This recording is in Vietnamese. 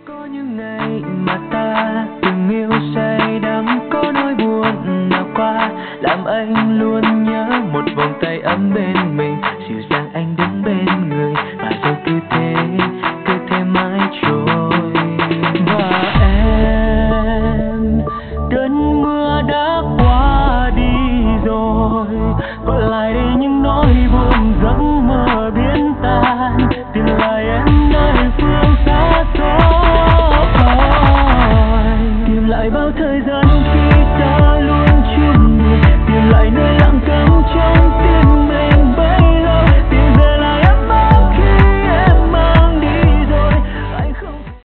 Có những ngày mà ta từng yêu say đắm, có nỗi buồn nào qua làm anh luôn nhớ một vòng tay ấm bên mình, dịu dàng anh đứng bên người và rồi cứ thế mãi trôi. Và em, cơn mưa đã qua đi rồi, còn lại đây những nỗi